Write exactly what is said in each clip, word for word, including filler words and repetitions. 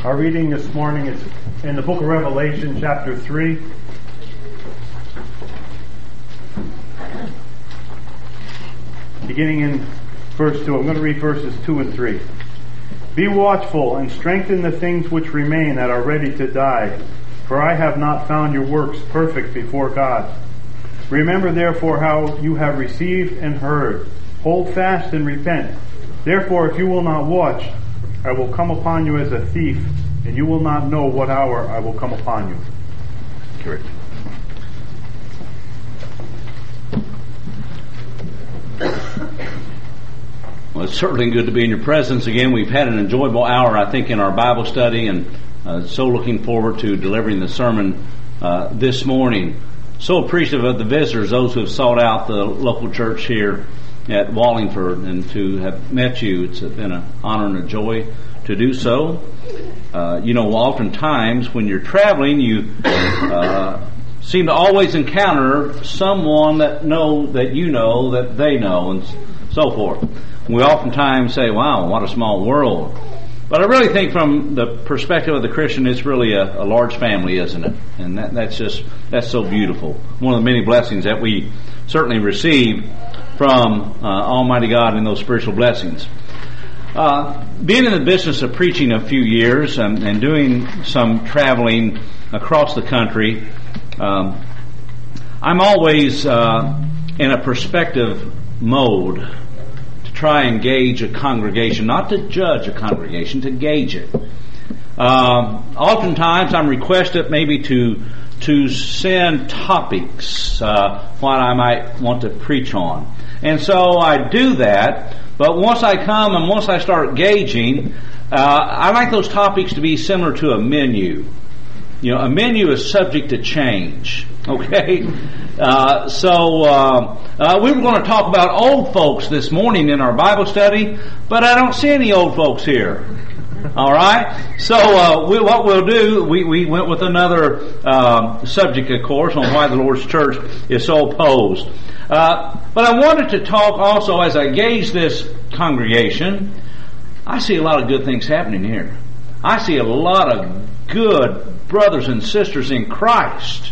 Our reading this morning is in the book of Revelation, chapter three. Beginning in verse two. I'm going to read verses two and three. Be watchful and strengthen the things which remain that are ready to die, for I have not found your works perfect before God. Remember therefore how you have received and heard. Hold fast and repent. Therefore, if you will not watch, I will come upon you as a thief, and you will not know what hour I will come upon you. Correct. Well, it's certainly good to be in your presence again. We've had an enjoyable hour, I think, in our Bible study, and uh, so looking forward to delivering the sermon uh, this morning. So appreciative of the visitors, those who have sought out the local church here at Wallingford, and to have met you. It's been an honor and a joy to do so. Uh, you know, oftentimes when you're traveling, you uh, seem to always encounter someone that know that you know that they know, and so forth. We oftentimes say, wow, what a small world. But I really think from the perspective of the Christian, it's really a, a large family, isn't it? And that, that's just, that's so beautiful. One of the many blessings that we certainly receive from uh, Almighty God in those spiritual blessings. Uh, being in the business of preaching a few years and, and doing some traveling across the country, um, I'm always uh, in a perspective mode to try and gauge a congregation, not to judge a congregation, to gauge it. Uh, oftentimes I'm requested maybe to to send topics, uh, what I might want to preach on. And so I do that, but once I come and once I start gauging, uh, I like those topics to be similar to a menu. You know, a menu is subject to change, okay? Uh, so uh, uh, we were going to talk about old folks this morning in our Bible study, but I don't see any old folks here. All right? So uh, we, what we'll do, we, we went with another uh, subject, of course, on why the Lord's church is so opposed. Uh, but I wanted to talk also, as I gauge this congregation, I see a lot of good things happening here. I see a lot of good brothers and sisters in Christ.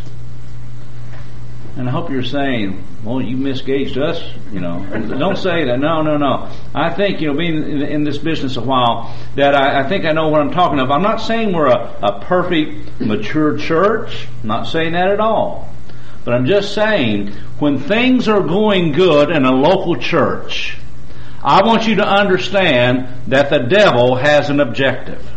And I hope you're saying, well, you misgauged us, you know. Don't say that. No, no, no. I think, you know, being in, in this business a while, that I, I think I know what I'm talking about. I'm not saying we're a, a perfect, mature church. I'm not saying that at all. But I'm just saying, when things are going good in a local church, I want you to understand that the devil has an objective.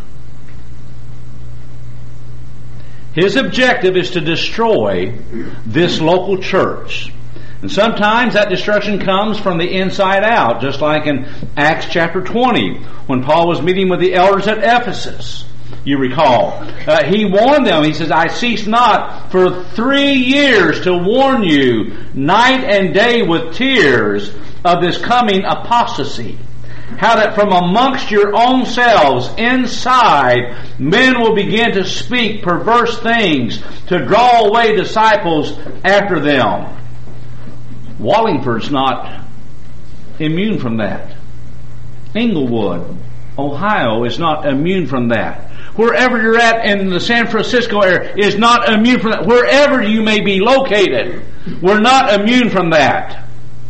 His objective is to destroy this local church. And sometimes that destruction comes from the inside out, just like in Acts chapter twenty, when Paul was meeting with the elders at Ephesus. You recall. Uh, he warned them. He says, I cease not for three years to warn you night and day with tears of this coming apostasy. How that from amongst your own selves inside men will begin to speak perverse things to draw away disciples after them. Wallingford's not immune from that. Englewood, Ohio is not immune from that. Wherever you're at in the San Francisco area is not immune from that. Wherever you may be located, we're not immune from that.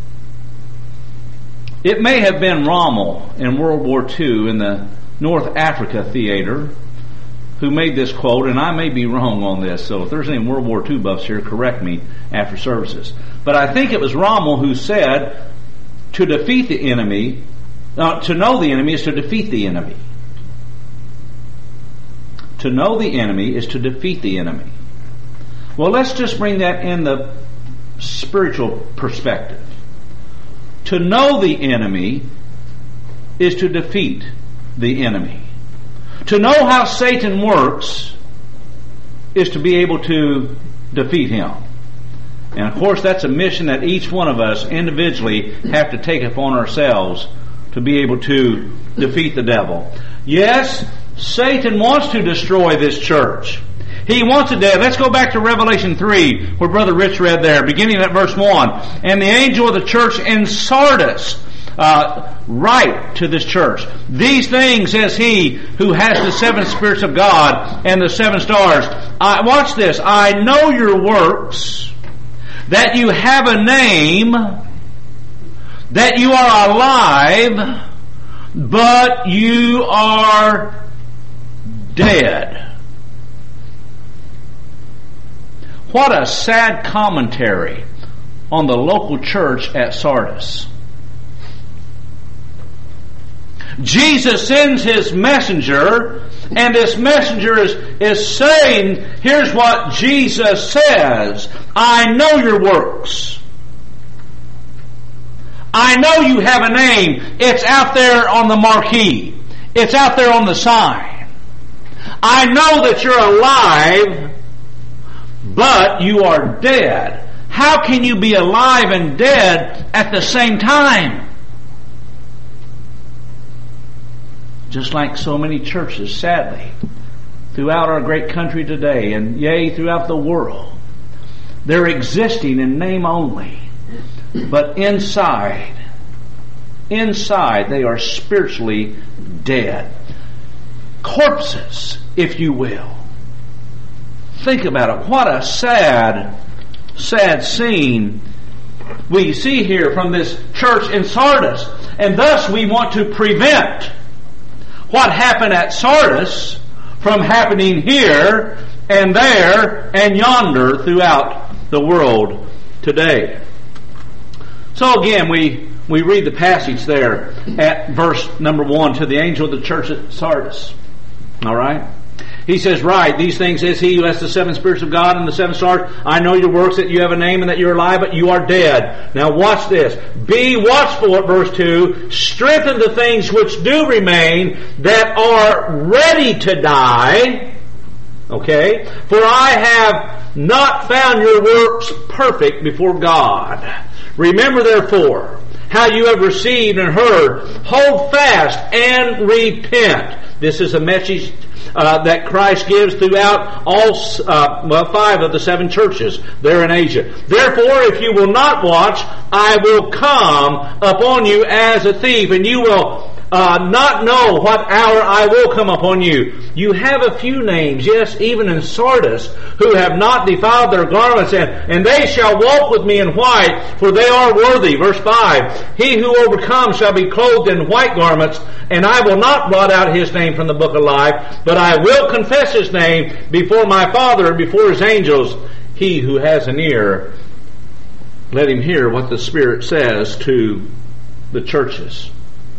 It may have been Rommel in World War Two in the North Africa theater who made this quote, and I may be wrong on this, so if there's any World War Two buffs here, correct me after services. But I think it was Rommel who said, to defeat the enemy, uh, to know the enemy is to defeat the enemy. To know the enemy is to defeat the enemy. Well, let's just bring that in the spiritual perspective. To know the enemy is to defeat the enemy. To know how Satan works is to be able to defeat him. And of course that's a mission that each one of us individually have to take upon ourselves to be able to defeat the devil. Yes, Satan wants to destroy this church. He wants it dead. Let's go back to Revelation three, where Brother Rich read there, beginning at verse one. And the angel of the church in Sardis, uh, write to this church. These things says he who has the seven spirits of God and the seven stars. I, watch this. I know your works, that you have a name, that you are alive, but you are dead. What a sad commentary on the local church at Sardis. Jesus sends His messenger, and this messenger is, is saying, here's what Jesus says, I know your works. I know you have a name. It's out there on the marquee. It's out there on the sign. I know that you're alive, but you are dead. How can you be alive and dead at the same time? Just like so many churches, sadly, throughout our great country today, and yea, throughout the world, they're existing in name only, but inside, inside they are spiritually dead. Corpses, if you will. Think about it. What a sad, sad scene we see here from this church in Sardis. And thus we want to prevent what happened at Sardis from happening here and there and yonder throughout the world today. So again, we, we read the passage there at verse number one to the angel of the church at Sardis. All right? He says, right, these things says he who has the seven spirits of God and the seven stars. I know your works, that you have a name and that you're alive, but you are dead. Now watch this. Be watchful at verse two. Strengthen the things which do remain that are ready to die. Okay? For I have not found your works perfect before God. Remember therefore how you have received and heard. Hold fast and repent. This is a message uh, that Christ gives throughout all, uh, well, five of the seven churches there in Asia. Therefore, if you will not watch, I will come upon you as a thief, and you will uh, not know what hour I will come upon you. You have a few names, yes, even in Sardis, who have not defiled their garments, and, and they shall walk with me in white, for they are worthy. Verse five, he who overcomes shall be clothed in white garments, and I will not blot out his name from the book of life, but I will confess his name before my Father and before his angels. He who has an ear, let him hear what the Spirit says to the churches.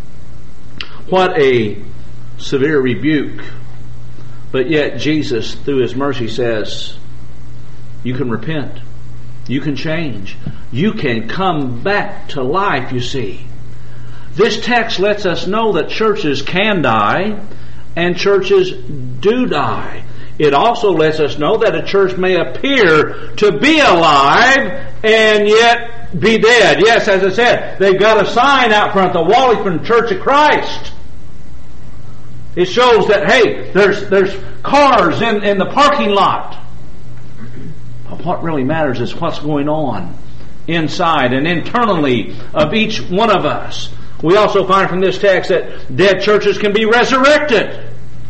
What a severe rebuke. But yet Jesus, through His mercy, says, you can repent. You can change. You can come back to life, you see. This text lets us know that churches can die and churches do die. It also lets us know that a church may appear to be alive and yet be dead. Yes, as I said, they've got a sign out front, the Wallingford Church of Christ. It shows that, hey, there's there's cars in, in the parking lot. But what really matters is what's going on inside and internally of each one of us. We also find from this text that dead churches can be resurrected.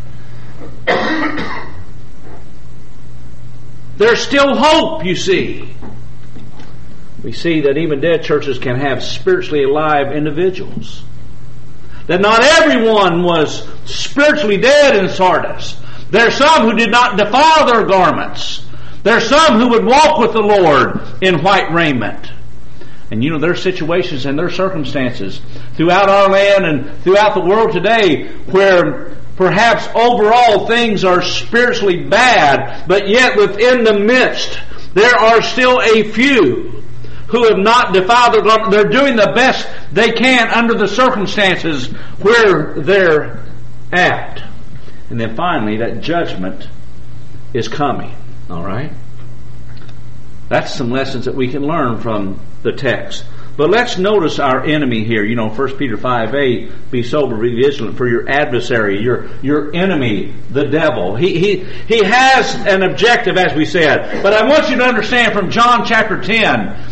There's still hope, you see. We see that even dead churches can have spiritually alive individuals. That not everyone was spiritually dead in Sardis. There are some who did not defile their garments. There are some who would walk with the Lord in white raiment. And you know, there are situations and there are circumstances throughout our land and throughout the world today where perhaps overall things are spiritually bad, but yet within the midst there are still a few who have not defiled their garment. They're doing the best they can under the circumstances where they're at. And then finally, that judgment is coming. All right? That's some lessons that we can learn from the text. But let's notice our enemy here. You know, First Peter five eight, be sober, be vigilant, for your adversary, your your enemy, the devil. He he he has an objective, as we said. But I want you to understand from John chapter ten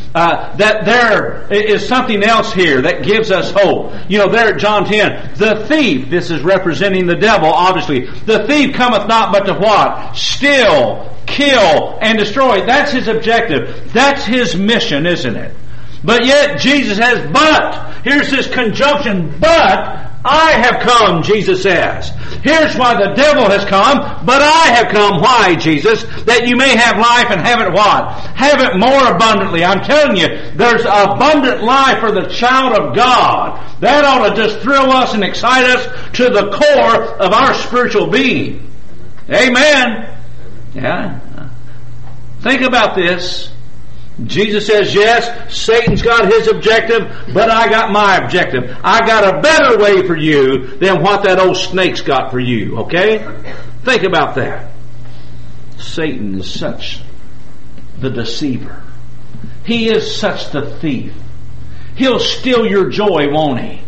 uh, that there is something else here that gives us hope. You know, there at John ten, the thief, this is representing the devil, obviously. The thief cometh not but to what? Steal, kill, and destroy. That's his objective. That's his mission, isn't it? But yet Jesus says, but, here's this conjunction, but I have come, Jesus says. Here's why the devil has come, but I have come. Why, Jesus? That you may have life and have it what? Have it more abundantly. I'm telling you, there's abundant life for the child of God. That ought to just thrill us and excite us to the core of our spiritual being. Amen. Yeah. Think about this. Jesus says, yes, Satan's got his objective, but I got my objective. I got a better way for you than what that old snake's got for you, okay? Think about that. Satan is such the deceiver. He is such the thief. He'll steal your joy, won't he?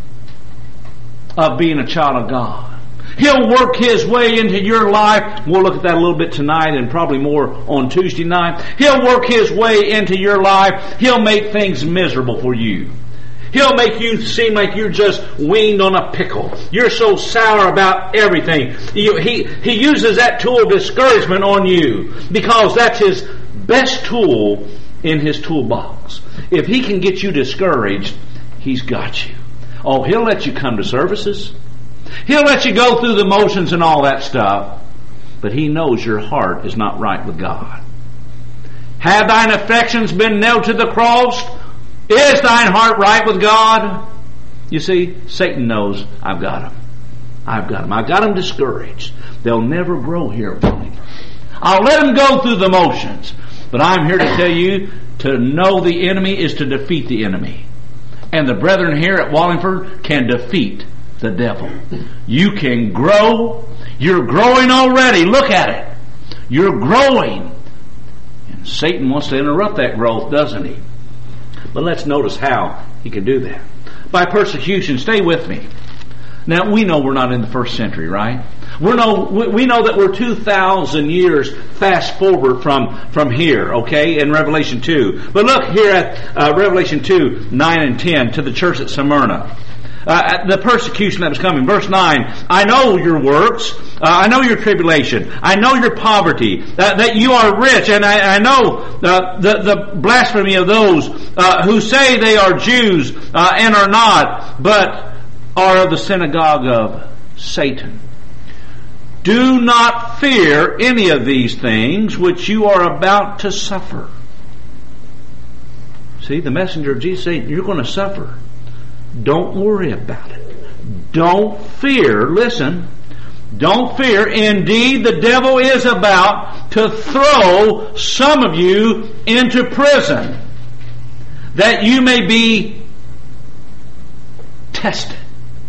Of being a child of God. He'll work his way into your life. We'll look at that a little bit tonight and probably more on Tuesday night. He'll work his way into your life. He'll make things miserable for you. He'll make you seem like you're just weaned on a pickle. You're so sour about everything. You, he, he uses that tool of discouragement on you because that's his best tool in his toolbox. If he can get you discouraged, he's got you. Oh, he'll let you come to services. He'll let you go through the motions and all that stuff, but he knows your heart is not right with God. Have thine affections been nailed to the cross? Is thine heart right with God? You see, Satan knows I've got him. I've got him. I've got him discouraged. They'll never grow here at Wallingford. I'll let them go through the motions, but I'm here to tell you, to know the enemy is to defeat the enemy. And the brethren here at Wallingford can defeat the devil. You can grow. You're growing already. Look at it. You're growing. And Satan wants to interrupt that growth, doesn't he? But let's notice how he can do that. By persecution. Stay with me. Now, we know we're not in the first century, right? We know, we know that we're two thousand years fast forward from, from here, okay, in Revelation two. But look here at uh, Revelation two, nine and ten, to the church at Smyrna. Uh, the persecution that was coming. Verse nine, I know your works. Uh, I know your tribulation. I know your poverty. Uh, that you are rich. And I, I know uh, the, the blasphemy of those uh, who say they are Jews uh, and are not, but are of the synagogue of Satan. Do not fear any of these things which you are about to suffer. See, the messenger of Jesus saying, you're going to suffer. Don't worry about it. Don't fear. Listen. Don't fear. Indeed, the devil is about to throw some of you into prison, that you may be tested.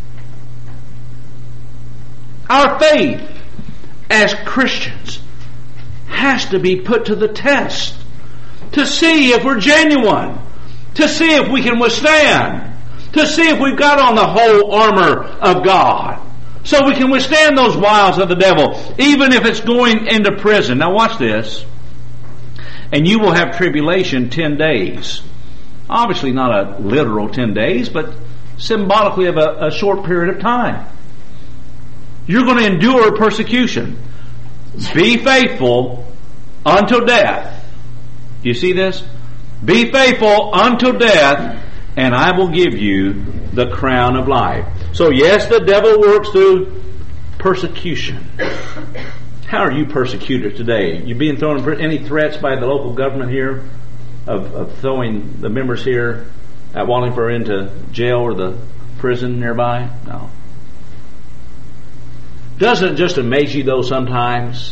Our faith as Christians has to be put to the test to see if we're genuine, to see if we can withstand, to see if we've got on the whole armor of God, so we can withstand those wiles of the devil, even if it's going into prison. Now watch this. And you will have tribulation ten days. Obviously not a literal ten days, but symbolically of a, a short period of time. You're going to endure persecution. Be faithful until death. Do you see this? Be faithful until death, and I will give you the crown of life. So yes, the devil works through persecution. How are you persecuted today? You being thrown in prison? Any threats by the local government here of, of throwing the members here at Wallingford into jail or the prison nearby? No. Doesn't it just amaze you though sometimes,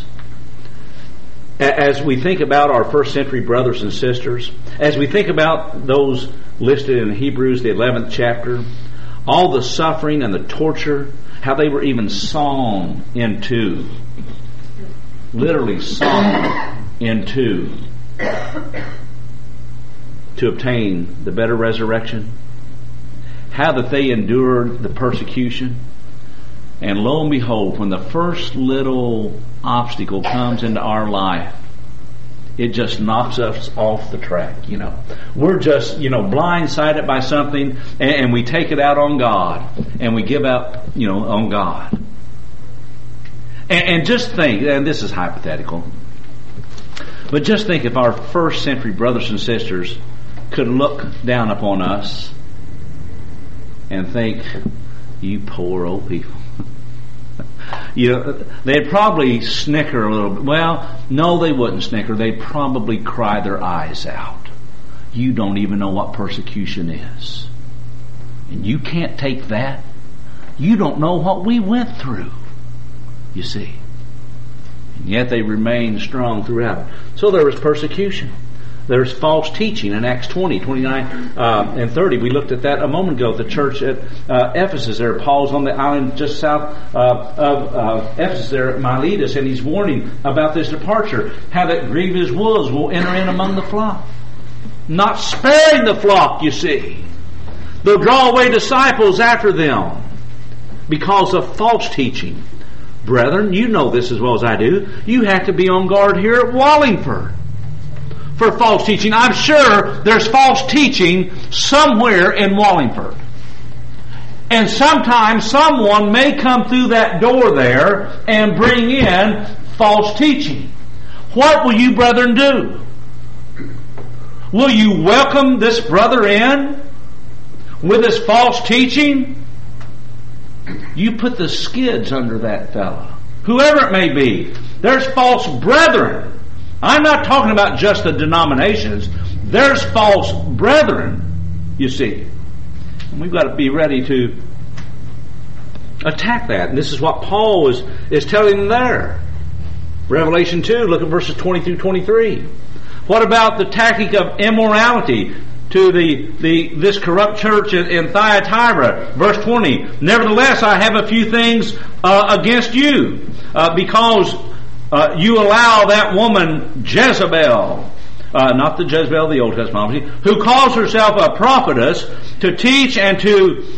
as we think about our first century brothers and sisters, as we think about those listed in Hebrews, the eleventh chapter, all the suffering and the torture, how they were even sawn in two. Literally sawn in two to obtain the better resurrection. How that they endured the persecution. And lo and behold, when the first little obstacle comes into our life, it just knocks us off the track, you know. We're just, you know, blindsided by something, and, and we take it out on God, and we give up, you know, on God. And, and just think, and this is hypothetical, but just think if our first century brothers and sisters could look down upon us and think, you poor old people. You know, they'd probably snicker a little bit. Well, no, they wouldn't snicker. They'd probably cry their eyes out. You don't even know what persecution is. And you can't take that. You don't know what we went through, you see. And yet they remained strong throughout. So there was persecution. There's false teaching in Acts twenty, twenty-nine, uh, and thirty. We looked at that a moment ago. The church at uh, Ephesus there. Paul's on the island just south uh, of uh, Ephesus there at Miletus, and he's warning about this departure. How that grievous wolves will enter in among the flock. Not sparing the flock, you see. They'll draw away disciples after them because of false teaching. Brethren, you know this as well as I do. You have to be on guard here at Wallingford for false teaching. I'm sure there's false teaching somewhere in Wallingford. And sometimes someone may come through that door there and bring in false teaching. What will you brethren do? Will you welcome this brother in with his false teaching? You put the skids under that fellow. Whoever it may be. There's false brethren. I'm not talking about just the denominations. There's false brethren, you see. And we've got to be ready to attack that. And this is what Paul is, is telling them there. Revelation two, look at verses twenty through twenty-three. What about the tactic of immorality to the, the this corrupt church in, in Thyatira? Verse twenty, nevertheless I have a few things uh, against you, uh, because Uh, you allow that woman Jezebel, uh, not the Jezebel of the Old Testament, who calls herself a prophetess, to teach and to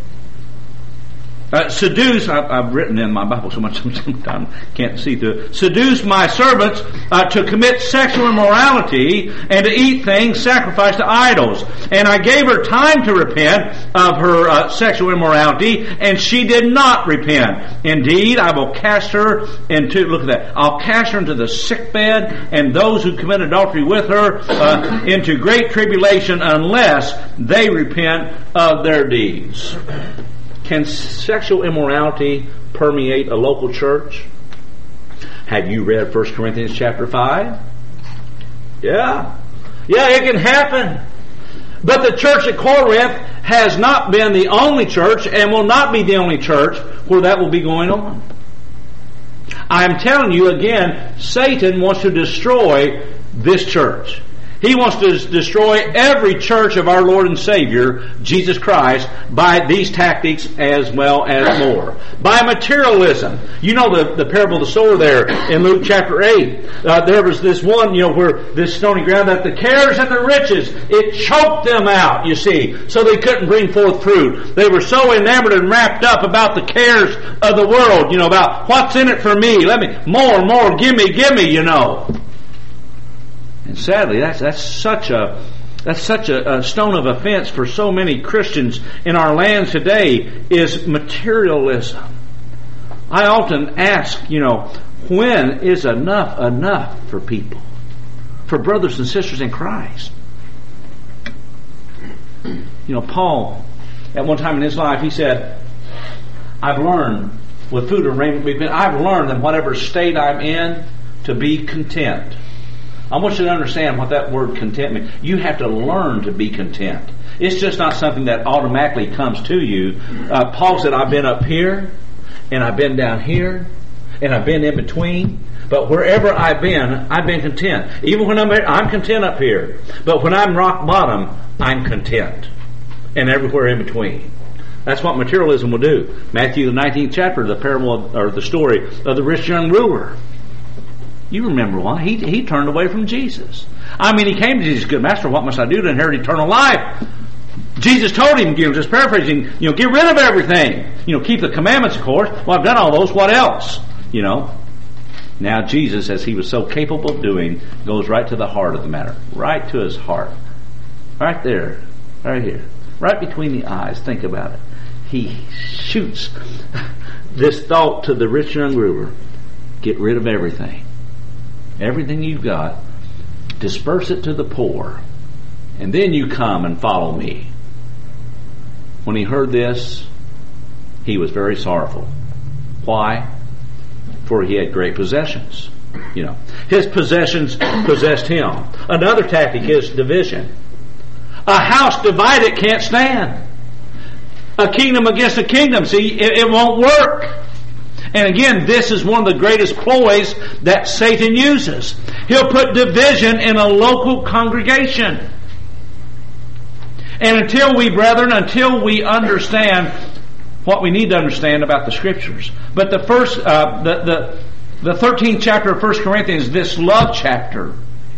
uh, seduce. I, I've written in my Bible so much sometimes can't see through it. Seduce my servants uh, to commit sexual immorality and to eat things sacrificed to idols. And I gave her time to repent of her uh, sexual immorality, and she did not repent. Indeed, I will cast her into, look at that, I'll cast her into the sick bed, and those who commit adultery with her uh, into great tribulation, unless they repent of their deeds. Can sexual immorality permeate a local church? Have you read First Corinthians chapter five? Yeah. Yeah, it can happen. But the church at Corinth has not been the only church and will not be the only church where that will be going on. I'm telling you again, Satan wants to destroy this church. He wants to destroy every church of our Lord and Savior, Jesus Christ, by these tactics as well as more. By materialism. You know the, the parable of the sower there in Luke chapter eight. Uh, there was this one, you know, where this stony ground, that the cares and the riches, it choked them out, you see. So they couldn't bring forth fruit. They were so enamored and wrapped up about the cares of the world, you know, about what's in it for me. Let me, more, more, give me, give me, you know. And sadly, that's that's such a that's such a, a stone of offense for so many Christians in our land today, is materialism. I often ask, you know, when is enough enough for people, for brothers and sisters in Christ? You know, Paul, at one time in his life, he said, "I've learned with food and raiment we've been. I've learned in whatever state I'm in to be content." I want you to understand what that word content means. You have to learn to be content. It's just not something that automatically comes to you. Uh, Paul said, I've been up here, and I've been down here, and I've been in between. But wherever I've been, I've been content. Even when I'm here, I'm content up here. But when I'm rock bottom, I'm content. And everywhere in between. That's what materialism will do. Matthew the nineteenth chapter, the parable of, or the story of the rich young ruler. You remember why? He he turned away from Jesus. I mean, he came to Jesus, good master, what must I do to inherit eternal life? Jesus told him, you know, just paraphrasing, you know, get rid of everything. You know, keep the commandments, of course. Well, I've done all those. What else? You know. Now Jesus, as he was so capable of doing, goes right to the heart of the matter. Right to his heart. Right there. Right here. Right between the eyes. Think about it. He shoots this thought to the rich young ruler. Get rid of everything. Everything you've got. Disperse it to the poor. And then you come and follow me. When he heard this, he was very sorrowful. Why? For he had great possessions. You know, his possessions possessed him. Another tactic is division. A house divided can't stand. A kingdom against a kingdom, see, it, it won't work. And again, this is one of the greatest ploys that Satan uses. He'll put division in a local congregation. And until we, brethren, until we understand what we need to understand about the Scriptures. But the first, uh, the, the, the thirteenth chapter of First Corinthians, this love chapter.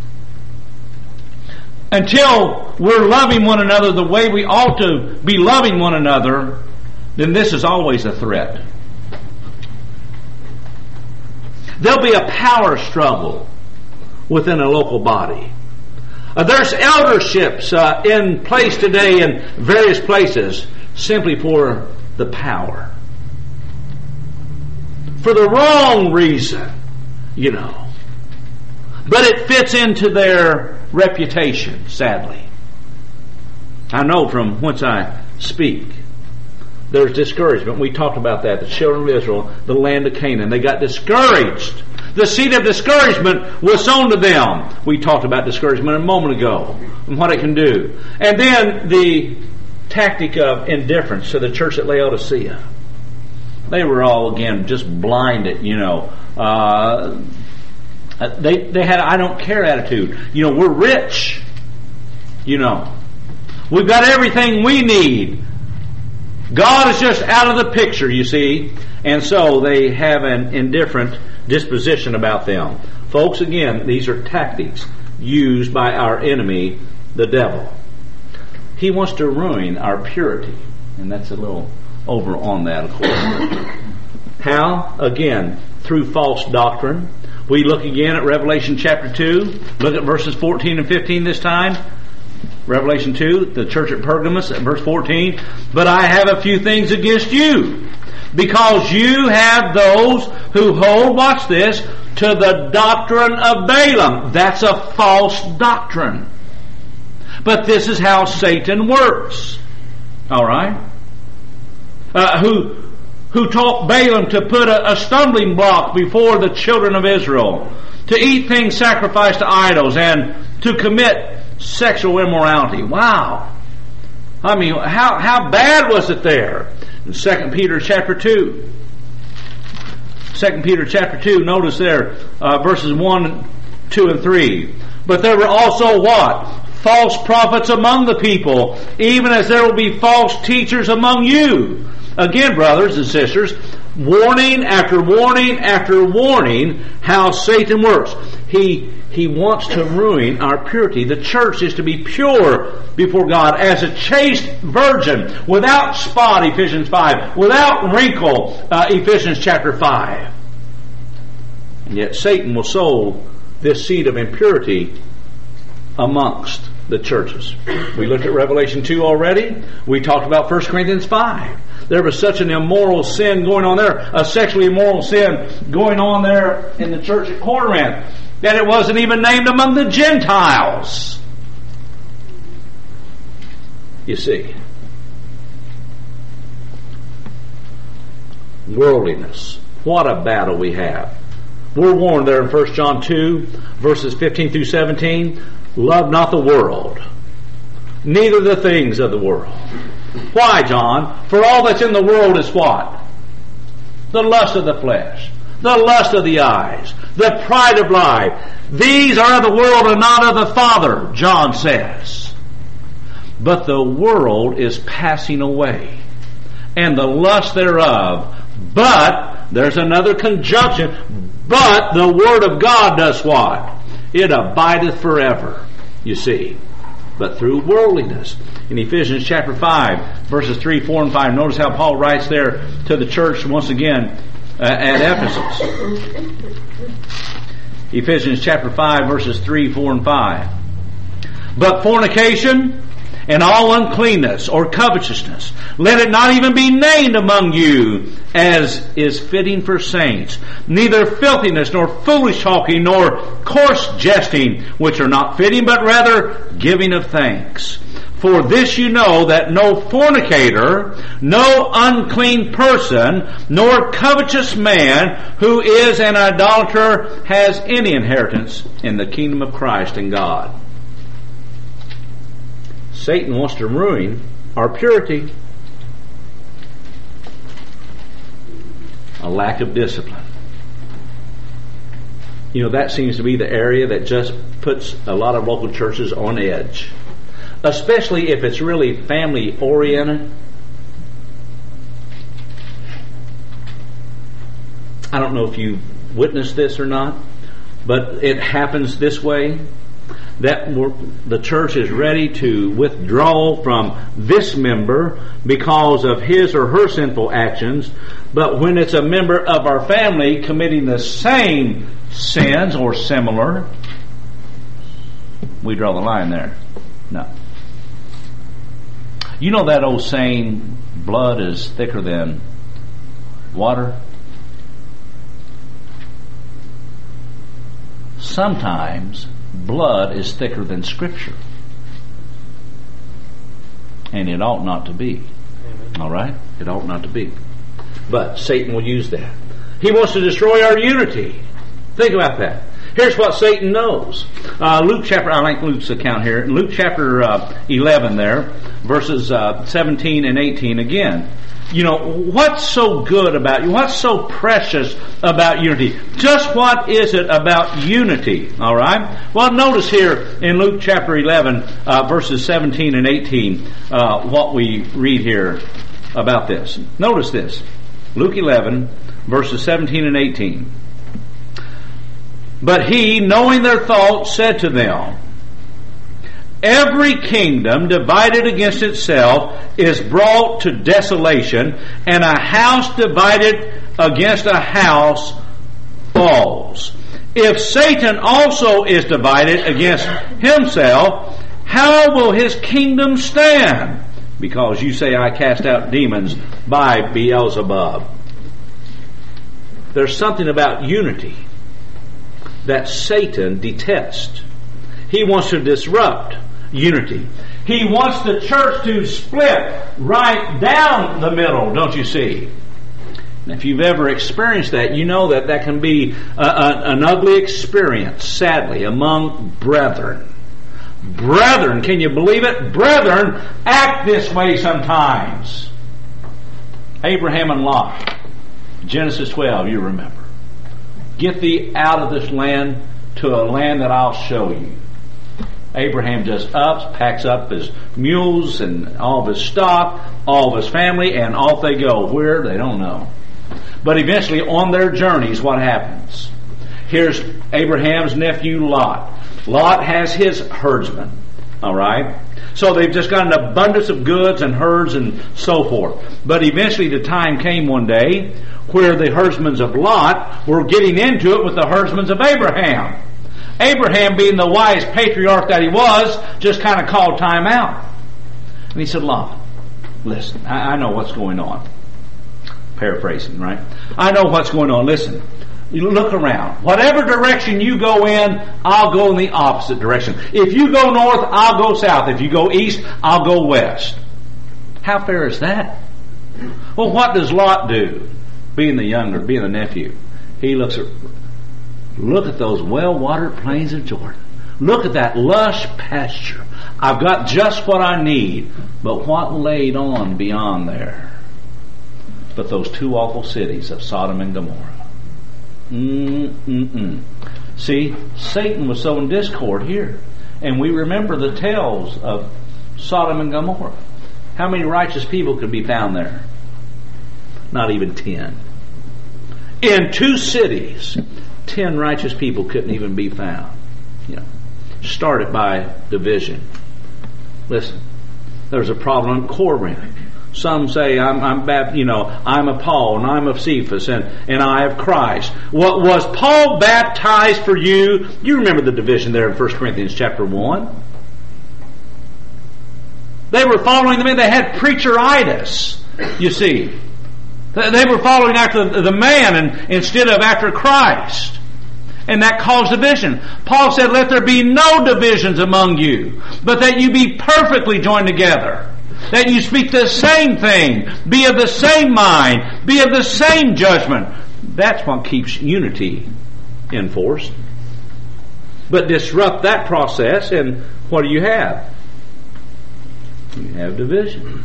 Until we're loving one another the way we ought to be loving one another, then this is always a threat. There'll be a power struggle within a local body. Uh, there's elderships uh, in place today in various places simply for the power. For the wrong reason, you know. But it fits into their reputation, sadly. I know from whence I speak. There's discouragement. We talked about that. The children of Israel, the land of Canaan, they got discouraged. The seed of discouragement was sown to them. We talked about discouragement a moment ago and what it can do. And then the tactic of indifference to the church at Laodicea. They were all, again, just blinded, you know. Uh, they they had an I don't care attitude. You know, we're rich. You know. We've got everything we need. God is just out of the picture, you see. And so they have an indifferent disposition about them. Folks, again, these are tactics used by our enemy, the devil. He wants to ruin our purity. And that's a little over on that, of course. How? Again, through false doctrine. We look again at Revelation chapter two. Look at verses fourteen and fifteen this time. Revelation two, the church at Pergamos, at verse fourteen. But I have a few things against you, because you have those who hold, watch this, to the doctrine of Balaam. That's a false doctrine. But this is how Satan works. Alright? Uh, who who taught Balaam to put a, a stumbling block before the children of Israel, to eat things sacrificed to idols, and to commit sexual immorality. Wow. I mean, how, how bad was it there? In Second Peter chapter two. Second Peter chapter two, notice there, uh, verses one, two, and three. But there were also what? False prophets among the people, even as there will be false teachers among you. Again, brothers and sisters, warning after warning after warning how Satan works. He he wants to ruin our purity. The church is to be pure before God as a chaste virgin, without spot, Ephesians five, without wrinkle, uh, Ephesians chapter five. And yet Satan will sow this seed of impurity amongst the churches. We looked at Revelation two already. We talked about First Corinthians five. There was such an immoral sin going on there, a sexually immoral sin going on there in the church at Corinth, that it wasn't even named among the Gentiles. You see. Worldliness. What a battle we have. We're warned there in First John two, verses fifteen through seventeen, love not the world, neither the things of the world. Why, John? For all that's in the world is what? The lust of the flesh, the lust of the eyes, the pride of life. These are of the world and not of the Father, John says. But the world is passing away, and the lust thereof. But, there's another conjunction, but the Word of God does what? It abideth forever, you see. But through worldliness. In Ephesians chapter five, verses three, four, and five, notice how Paul writes there to the church once again uh, at Ephesus. Ephesians chapter five, verses three, four, and five. But fornication and all uncleanness or covetousness, let it not even be named among you, as is fitting for saints. Neither filthiness, nor foolish talking, nor coarse jesting, which are not fitting, but rather giving of thanks. For this you know, that no fornicator, no unclean person, nor covetous man who is an idolater has any inheritance in the kingdom of Christ and God. Satan wants to ruin our purity. A lack of discipline. You know, that seems to be the area that just puts a lot of local churches on edge. Especially if it's really family oriented. I don't know if you witnessed this or not, but it happens this way. That the church is ready to withdraw from this member because of his or her sinful actions, but when it's a member of our family committing the same sins or similar, we draw the line there. No. You know that old saying, blood is thicker than water? Sometimes blood is thicker than Scripture. And it ought not to be. Amen. All right? It ought not to be. But Satan will use that. He wants to destroy our unity. Think about that. Here's what Satan knows. Uh, Luke chapter, I like Luke's account here. Luke chapter uh, eleven there, verses uh, seventeen and eighteen again. You know, what's so good about you? What's so precious about unity? Just what is it about unity? All right? Well, notice here in Luke chapter eleven, uh, verses seventeen and eighteen, uh, what we read here about this. Notice this. Luke eleven, verses seventeen and eighteen. But he, knowing their thoughts, said to them, every kingdom divided against itself is brought to desolation, and a house divided against a house falls. If Satan also is divided against himself, how will his kingdom stand? Because you say, I cast out demons by Beelzebub. There's something about unity that Satan detests. He wants to disrupt unity. He wants the church to split right down the middle, don't you see? And if you've ever experienced that, you know that that can be a, a, an ugly experience, sadly, among brethren. Brethren, can you believe it? Brethren act this way sometimes. Abraham and Lot, Genesis twelve, you remember. Get thee out of this land to a land that I'll show you. Abraham just ups, packs up his mules and all of his stock, all of his family, and off they go. Where? They don't know. But eventually on their journeys, what happens? Here's Abraham's nephew Lot. Lot has his herdsmen. All right? So they've just got an abundance of goods and herds and so forth. But eventually the time came one day where the herdsmen of Lot were getting into it with the herdsmen of Abraham. Abraham, being the wise patriarch that he was, just kind of called time out. And he said, Lot, listen, I, I know what's going on. Paraphrasing, right? I know what's going on. Listen, you look around. Whatever direction you go in, I'll go in the opposite direction. If you go north, I'll go south. If you go east, I'll go west. How fair is that? Well, what does Lot do? Being the younger, being the nephew, he looks at, look at those well-watered plains of Jordan. Look at that lush pasture. I've got just what I need. But what laid on beyond there? But those two awful cities of Sodom and Gomorrah. Mm-mm-mm. See, Satan was sowing discord here. And we remember the tales of Sodom and Gomorrah. How many righteous people could be found there? Not even ten. In two cities, ten righteous people couldn't even be found. You know, started by division. Listen, there's a problem in Corinth. Some say, I'm, I'm, you know, I'm of Paul, and I'm of Cephas, and, and I of Christ. What was Paul baptized for you? You remember the division there in First Corinthians chapter one. They were following the man. They had preacheritis, you see. They were following after the man and, instead of after Christ. And that caused division. Paul said, let there be no divisions among you, but that you be perfectly joined together. That you speak the same thing, be of the same mind, be of the same judgment. That's what keeps unity in force. But disrupt that process, and what do you have? You have division.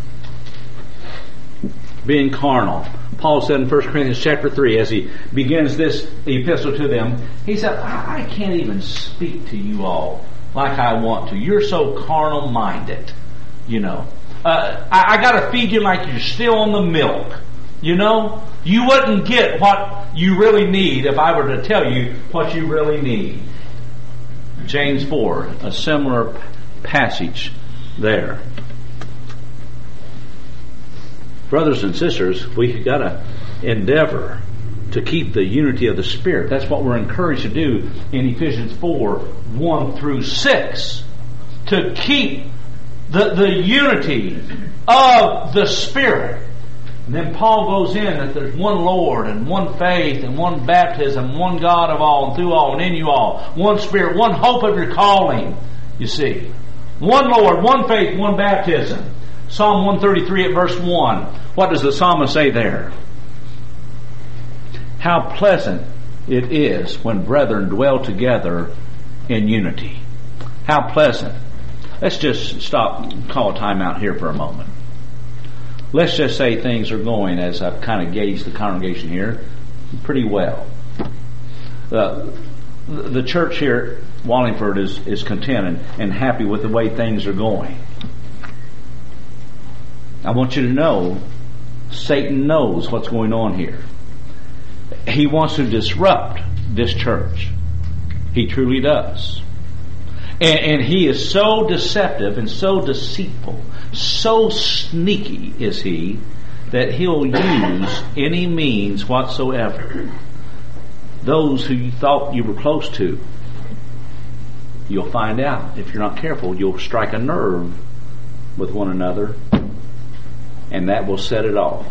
Being carnal. Paul said in First Corinthians chapter three, as he begins this epistle to them, he said, I, I can't even speak to you all like I want to. You're so carnal-minded. You know, uh, I, I got to feed you like you're still on the milk. You know, you wouldn't get what you really need if I were to tell you what you really need. James four, a similar passage there. Brothers and sisters, we got to endeavor to keep the unity of the Spirit. That's what we're encouraged to do in Ephesians four, one through six. To keep The, the unity of the Spirit. And then Paul goes in that there's one Lord and one faith and one baptism, one God of all and through all and in you all. One Spirit, one hope of your calling, you see. One Lord, one faith, one baptism. Psalm one thirty-three at verse one. What does the psalmist say there? How pleasant it is when brethren dwell together in unity. How pleasant. Let's just stop and call a time out here for a moment. Let's just say things are going, as I've kind of gauged the congregation here, pretty well. Uh, the church here at Wallingford is, is content and, and happy with the way things are going. I want you to know, Satan knows what's going on here. He wants to disrupt this church. He truly does. And, and he is so deceptive and so deceitful, so sneaky is he, that he'll use any means whatsoever. Those who you thought you were close to, you'll find out, if you're not careful, you'll strike a nerve with one another, and that will set it off.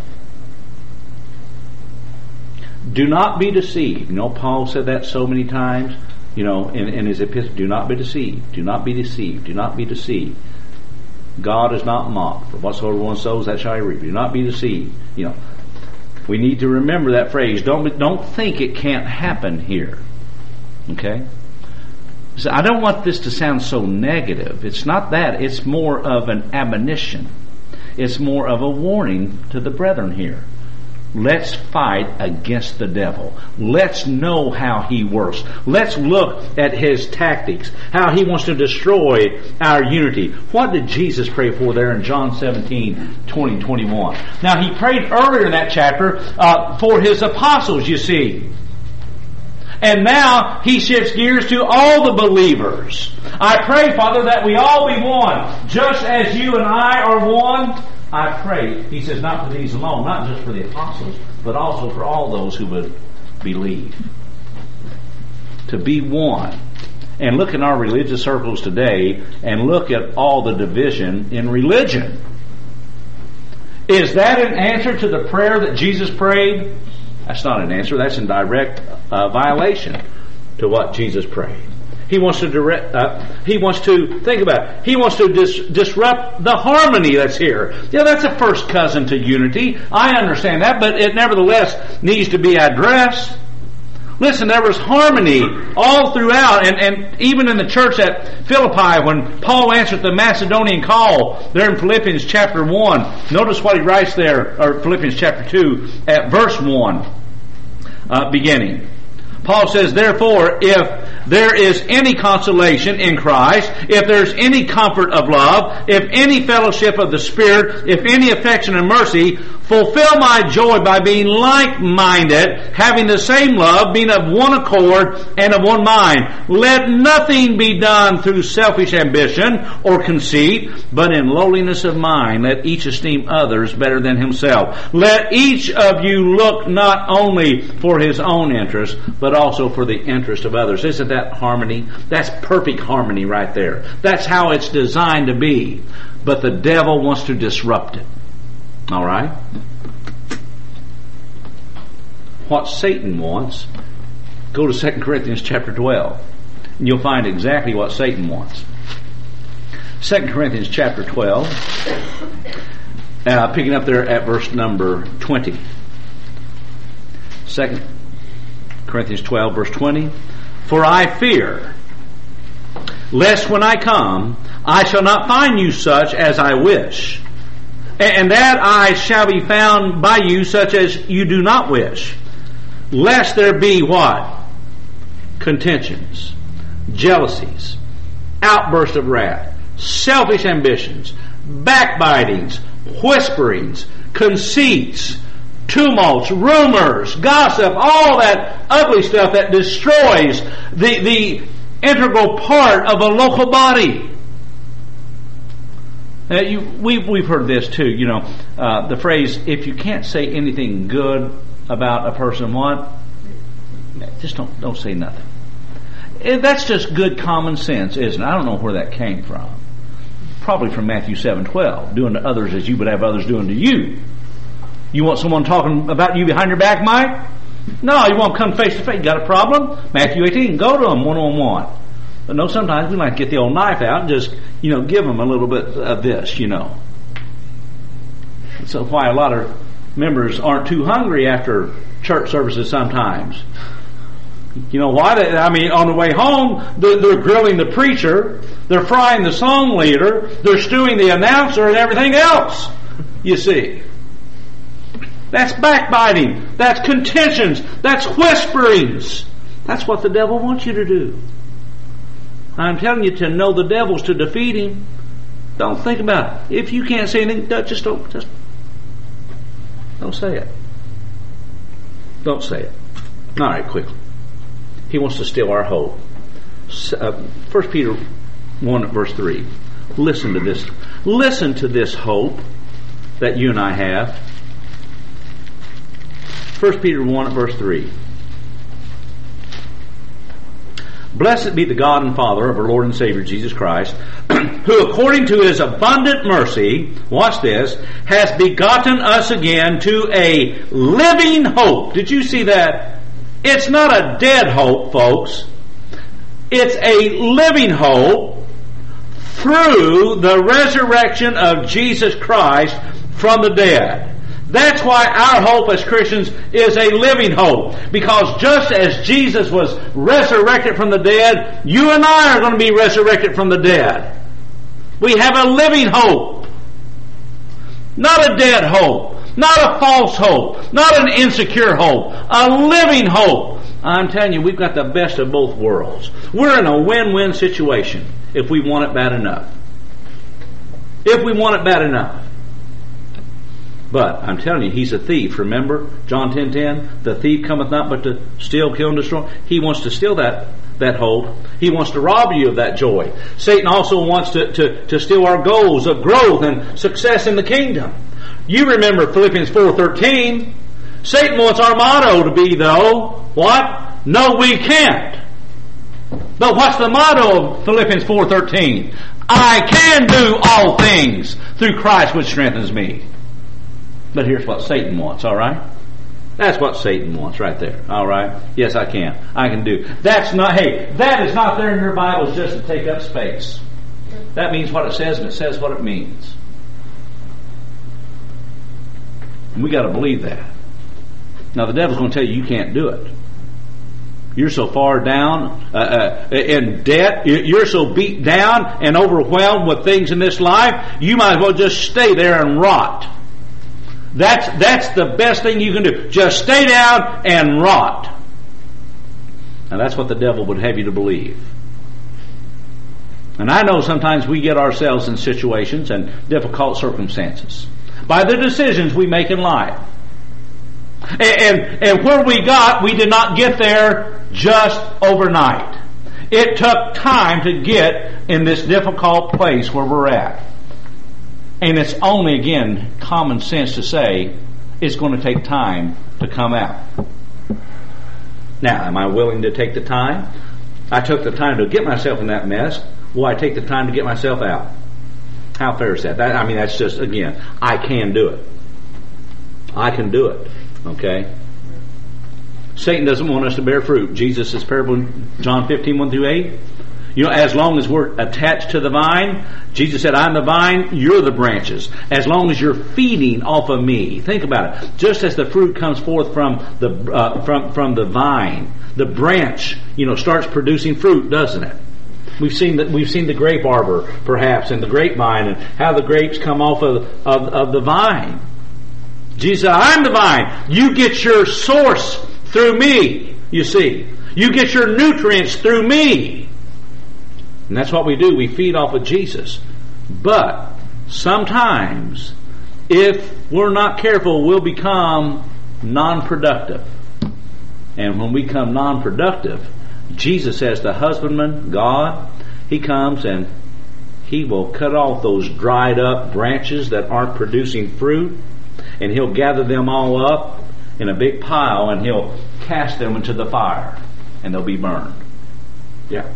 Do not be deceived. You know, Paul said that so many times. You know, in, in his epistle, do not be deceived. Do not be deceived. Do not be deceived. God is not mocked. For whatsoever one sows, that shall he reap. Do not be deceived. You know, we need to remember that phrase. Don't don't think it can't happen here. Okay. So I don't want this to sound so negative. It's not that. It's more of an admonition. It's more of a warning to the brethren here. Let's fight against the devil. Let's know how he works. Let's look at his tactics, how he wants to destroy our unity. What did Jesus pray for there in John seventeen, twenty, twenty-one? Now, he prayed earlier in that chapter uh, for his apostles, you see. And now he shifts gears to all the believers. I pray, Father, that we all be one, just as you and I are one. I pray, he says, not for these alone, not just for the apostles, but also for all those who would believe. To be one. And look in our religious circles today, and look at all the division in religion. Is that an answer to the prayer that Jesus prayed? That's not an answer. That's in direct uh, violation to what Jesus prayed. He wants to direct. Uh, he wants to think about it. He wants to dis- disrupt the harmony that's here. Yeah, that's a first cousin to unity. I understand that, but it nevertheless needs to be addressed. Listen, there was harmony all throughout, and, and even in the church at Philippi, when Paul answered the Macedonian call there in Philippians chapter one. Notice what he writes there, or Philippians chapter two, at verse one, uh, beginning. Paul says, therefore, if there is any consolation in Christ, if there's any comfort of love, if any fellowship of the Spirit, if any affection and mercy, Fulfill my joy by being like-minded, having the same love, being of one accord and of one mind. Let nothing be done through selfish ambition or conceit, but in lowliness of mind, let each esteem others better than himself. Let each of you look not only for his own interest, but also for the interest of others. Isn't that harmony? That's perfect harmony right there. That's how it's designed to be. But the devil wants to disrupt it. All right? What Satan wants, go to Second Corinthians chapter twelve, and you'll find exactly what Satan wants. Second Corinthians chapter twelve, uh, picking up there at verse number twenty. Second Corinthians twelve, verse twenty. For I fear, lest when I come, I shall not find you such as I wish, and that I shall be found by you such as you do not wish, lest there be what? Contentions, jealousies, outbursts of wrath, selfish ambitions, backbitings, whisperings, conceits, tumults, rumors, gossip, all that ugly stuff that destroys the, the integral part of a local body. Uh, you, we've, we've heard this too, you know, uh, the phrase, if you can't say anything good about a person, what? Just don't, don't say nothing. And that's just good common sense, isn't it? I don't know where that came from. Probably from Matthew seven twelve, doing to others as you would have others doing to you. You want someone talking about you behind your back, Mike? No, you want to come face to face. You got a problem? Matthew eighteen, go to them one on one. But no, sometimes we like to get the old knife out and just, you know, give them a little bit of this, you know. So why a lot of members aren't too hungry after church services sometimes. You know why? I mean, on the way home, they're, they're grilling the preacher, they're frying the song leader, they're stewing the announcer and everything else, you see. That's backbiting. That's contentions. That's whisperings. That's what the devil wants you to do. I'm telling you, to know the devil's to defeat him. Don't think about it. If you can't say anything, just don't, just don't say it. Don't say it. All right, quickly. He wants to steal our hope. Uh, First Peter one verse three. Listen to this. Listen to this hope that you and I have. First Peter one verse three. Blessed be the God and Father of our Lord and Savior Jesus Christ, who according to His abundant mercy, watch this, has begotten us again to a living hope. Did you see that? It's not a dead hope, folks. It's a living hope through the resurrection of Jesus Christ from the dead. That's why our hope as Christians is a living hope. Because just as Jesus was resurrected from the dead, you and I are going to be resurrected from the dead. We have a living hope. Not a dead hope. Not a false hope. Not an insecure hope. A living hope. I'm telling you, we've got the best of both worlds. We're in a win-win situation if we want it bad enough. If we want it bad enough. But I'm telling you, he's a thief. Remember John ten ten? The thief cometh not but to steal, kill, and destroy. He wants to steal that, that hope. He wants to rob you of that joy. Satan also wants to, to, to steal our goals of growth and success in the kingdom. You remember Philippians four thirteen. Satan wants our motto to be, though, what? No, we can't. But what's the motto of Philippians four thirteen? I can do all things through Christ which strengthens me. But here's what Satan wants, all right? That's what Satan wants right there, all right? Yes, I can. I can do. That's not, hey, that is not there in your Bibles just to take up space. That means what it says, and it says what it means. And we got to believe that. Now, the devil's going to tell you you can't do it. You're so far down uh, uh, in debt. You're so beat down and overwhelmed with things in this life, you might as well just stay there and rot. That's that's the best thing you can do. Just stay down and rot. Now that's what the devil would have you to believe. And I know sometimes we get ourselves in situations and difficult circumstances. by the decisions we make in life. And, and, and where we got, we did not get there just overnight. It took time to get in this difficult place where we're at. And it's only, again, common sense to say it's going to take time to come out. Now, am I willing to take the time? I took the time to get myself in that mess. Will I take the time to get myself out? How fair is that? that? I mean, that's just, again, I can do it. I can do it. Okay? Satan doesn't want us to bear fruit. Jesus' parable, John fifteen, one through eight. You know, as long as we're attached to the vine, Jesus said, I'm the vine, you're the branches. As long as you're feeding off of me. Think about it. Just as the fruit comes forth from the uh, from from the vine, the branch, you know, starts producing fruit, doesn't it? We've seen that. We've seen the grape arbor, perhaps, and the grapevine, and how the grapes come off of of, of the vine. Jesus said, I'm the vine. You get your source through me. You see, you get your nutrients through me. And that's what we do. We feed off of Jesus. But sometimes, if we're not careful, we'll become non-productive. And when we become non-productive, Jesus says the husbandman, God, He comes and He will cut off those dried up branches that aren't producing fruit, and He'll gather them all up in a big pile, and He'll cast them into the fire, and they'll be burned. Yeah.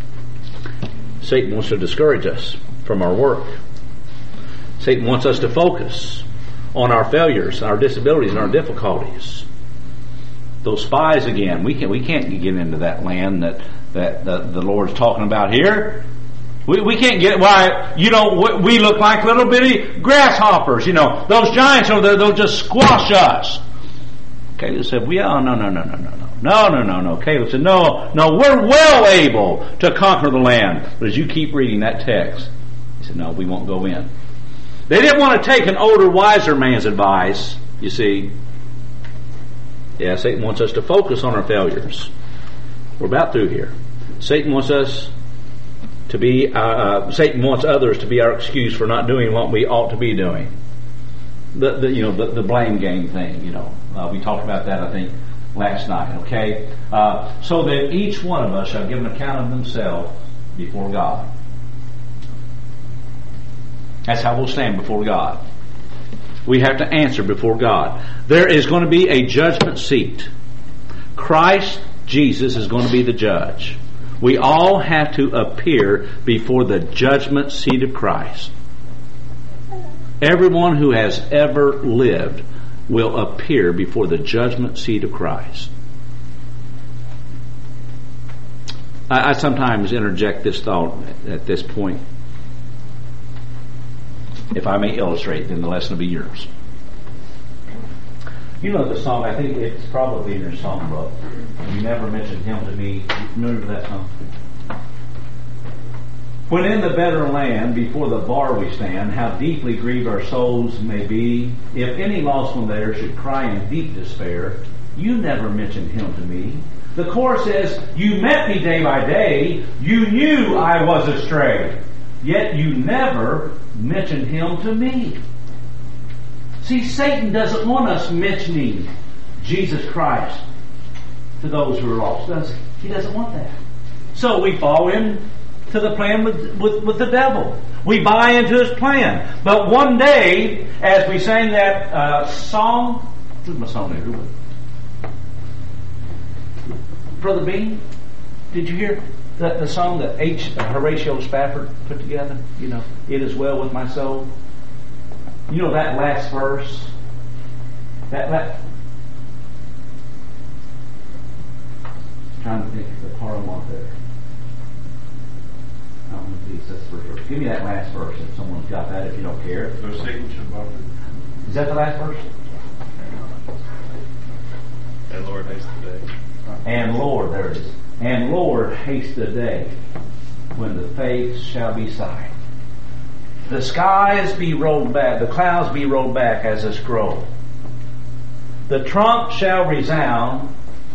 Satan wants to discourage us from our work. Satan wants us to focus on our failures, our disabilities, and our difficulties. Those spies again, we can't we can't get into that land that that the, the Lord's talking about here. We we can't get why you know we look like little bitty grasshoppers. You know those giants over there, they'll just squash us. Caleb said, "We oh no no no no no no." No, no, no, no. Caleb said, no, no, we're well able to conquer the land. But as you keep reading that text, he said, no, we won't go in. They didn't want to take an older, wiser man's advice, you see. Yeah, Satan wants us to focus on our failures. We're about through here. Satan wants us to be, uh, uh, Satan wants others to be our excuse for not doing what we ought to be doing. The, the you know, the, the blame game thing, you know. Uh, we talked about that, I think, last night, okay? Uh, so that each one of us shall give an account of themselves before God. That's how we'll stand before God. We have to answer before God. There is going to be a judgment seat. Christ Jesus is going to be the judge. We all have to appear before the judgment seat of Christ. Everyone who has ever lived will appear before the judgment seat of Christ. I, I sometimes interject this thought at this point. If I may illustrate, then the lesson will be yours. You know the song, I think it's probably in your songbook. You never mentioned Him to me. You familiar with that song? When in the better land, before the bar we stand, how deeply grieved our souls may be. If any lost one there should cry in deep despair, you never mentioned Him to me. The chorus says, you met me day by day, you knew I was astray, yet you never mentioned Him to me. See, Satan doesn't want us mentioning Jesus Christ to those who are lost, does he? He doesn't want that. So we fall in to the plan with, with, with the devil. We buy into his plan. But one day, as we sang that uh, song, who's my song leader? Brother Bean, did you hear the, the song that H. Horatio Spafford put together? You know, it is well with my soul. You know that last verse? That last... I'm trying to think of the part I want there. I don't know if that's the first verse. Give me that last verse if someone's got that, if you don't care. So Satan should buffet. Is that the last verse? And Lord, haste the day. And Lord, there it is. And Lord, haste the day when the faith shall be sight. The skies be rolled back, the clouds be rolled back as a scroll. The trump shall resound,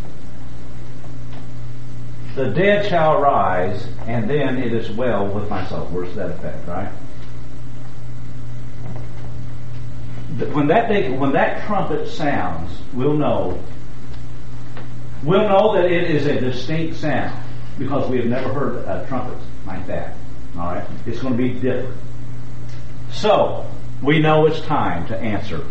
the dead shall rise, and then it is well with my soul. Where's that effect, right? when that day, when that trumpet sounds, we'll know. We'll know that it is a distinct sound because we have never heard a trumpet like that. All right, it's going to be different. So we know it's time to answer.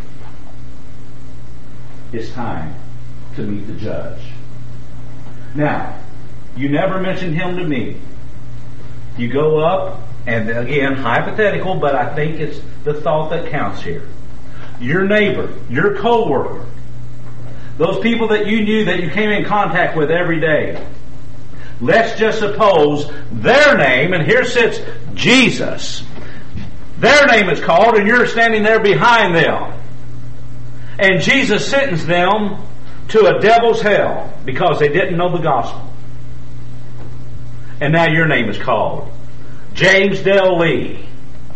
It's time to meet the judge. Now, you never mention him to me. You go up, and again, hypothetical, but I think it's the thought that counts here. Your neighbor, your co-worker, those people that you knew that you came in contact with every day. Let's just suppose their name, and here sits Jesus. Their name is called, and you're standing there behind them. And Jesus sentenced them to a devil's hell because they didn't know the gospel. And now your name is called. James Dale Lee.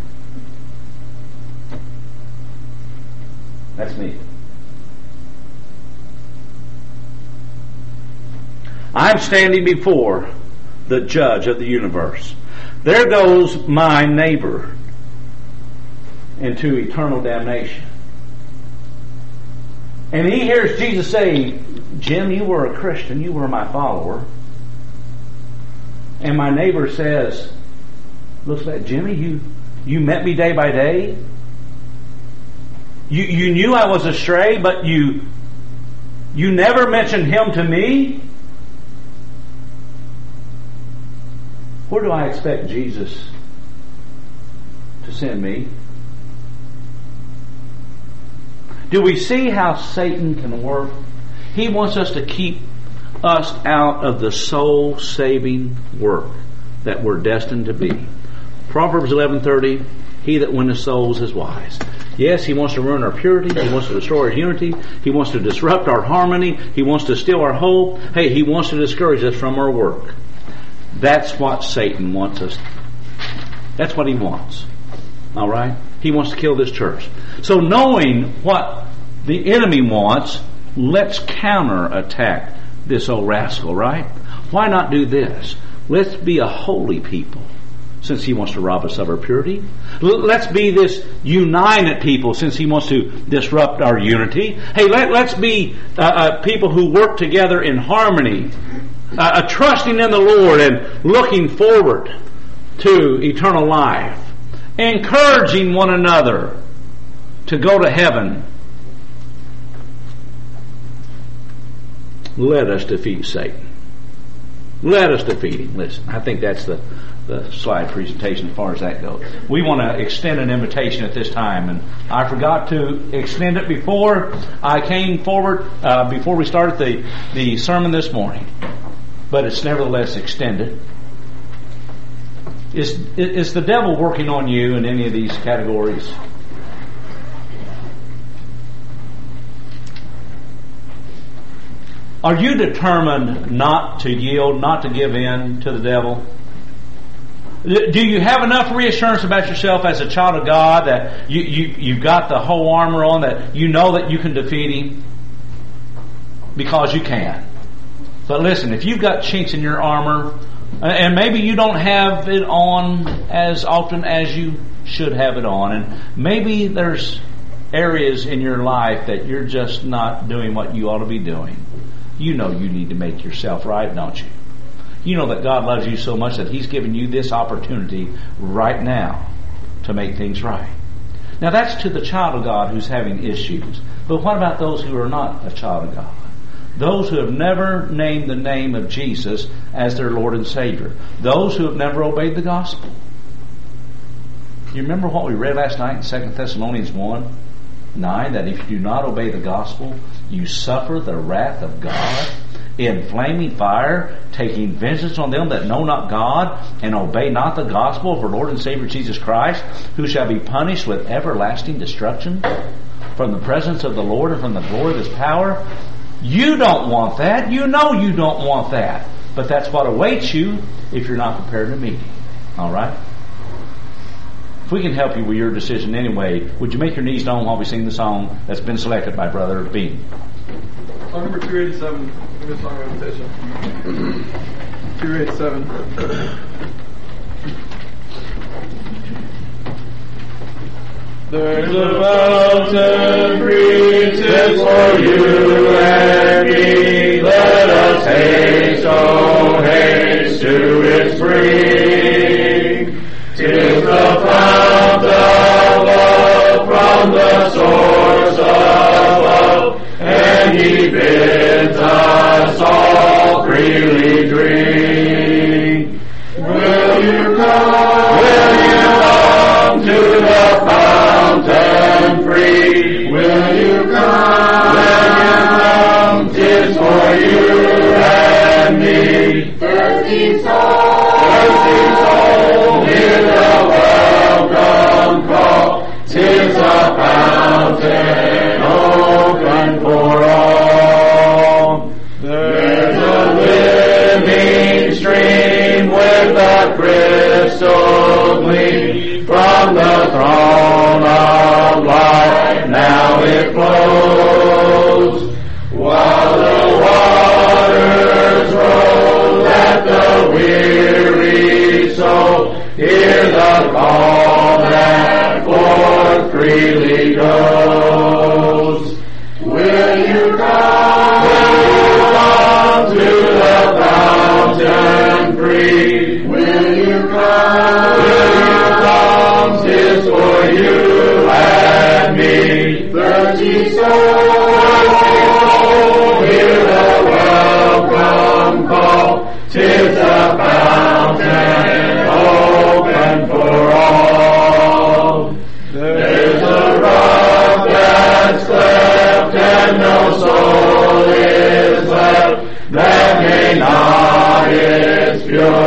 That's me. I'm standing before the judge of the universe. There goes my neighbor into eternal damnation. And he hears Jesus say, Jim, you were a Christian, you were my follower. And my neighbor says, looks like, Jimmy, you, you met me day by day. You, you knew I was astray, but you, you never mentioned him to me. Where do I expect Jesus to send me? Do we see how Satan can work? He wants us to keep us out of the soul-saving work that we're destined to be. Proverbs eleven thirty, he that winneth souls is wise. Yes, he wants to ruin our purity. He wants to destroy our unity. He wants to disrupt our harmony. He wants to steal our hope. Hey, he wants to discourage us from our work. That's what Satan wants us. That's what he wants. All right? He wants to kill this church. So knowing what the enemy wants, let's counterattack this old rascal, right? Why not do this? Let's be a holy people, since he wants to rob us of our purity. Let's be this united people, since he wants to disrupt our unity. Hey, let, let's be uh, uh, people who work together in harmony, uh, uh, trusting in the Lord and looking forward to eternal life, encouraging one another to go to heaven. Let us defeat Satan. Let us defeat him. Listen, I think that's the, the slide presentation as far as that goes. We want to extend an invitation at this time, and I forgot to extend it before I came forward, uh, before we started the, the sermon this morning. But it's nevertheless extended. Is, is the devil working on you in any of these categories? Are you determined not to yield, not to give in to the devil? Do you have enough reassurance about yourself as a child of God that you, you, you've got the whole armor on, that you know that you can defeat him? Because you can. But listen, if you've got chinks in your armor, and maybe you don't have it on as often as you should have it on, and maybe there's areas in your life that you're just not doing what you ought to be doing. You know you need to make yourself right, don't you? You know that God loves you so much that he's given you this opportunity right now to make things right. Now that's to the child of God who's having issues. But what about those who are not a child of God? Those who have never named the name of Jesus as their Lord and Savior. Those who have never obeyed the gospel. You remember what we read last night in Second Thessalonians one nine, that if you do not obey the gospel, you suffer the wrath of God in flaming fire, taking vengeance on them that know not God and obey not the gospel of our Lord and Savior Jesus Christ, who shall be punished with everlasting destruction from the presence of the Lord and from the glory of his power. You don't want that. You know you don't want that. But that's what awaits you if you're not prepared to meet him. All right? If we can help you with your decision anyway, would you make your knees known while we sing the song that's been selected by Brother Bean? Song number two eighty-seven. Give me a song invitation. two eighty-seven. There's a fountain free, 'tis for you and me. Let us haste, oh haste to its spring. 'Tis the fount of love from the source of love, and He bids us all freely drink. Will you come? Will you come to the fountain free? Will you come? Will you come? 'Tis for you and me. Thirsty soul, thirsty soul, hear the welcome call. 'Tis a fountain open for all. There's a living stream with a crystal gleam from the throne of life. Now it flows, while the waters roll. Let the weary soul hear the call that forth freely goes. Will you come? Will you come to the fountain free? Will you come? Will you come? 'Tis for you and me. Thirsty soul, thirsty soul, hear the welcome call. 'Tis a fountain open for all. There's a rock that's cleft and no soul is left that may not its pure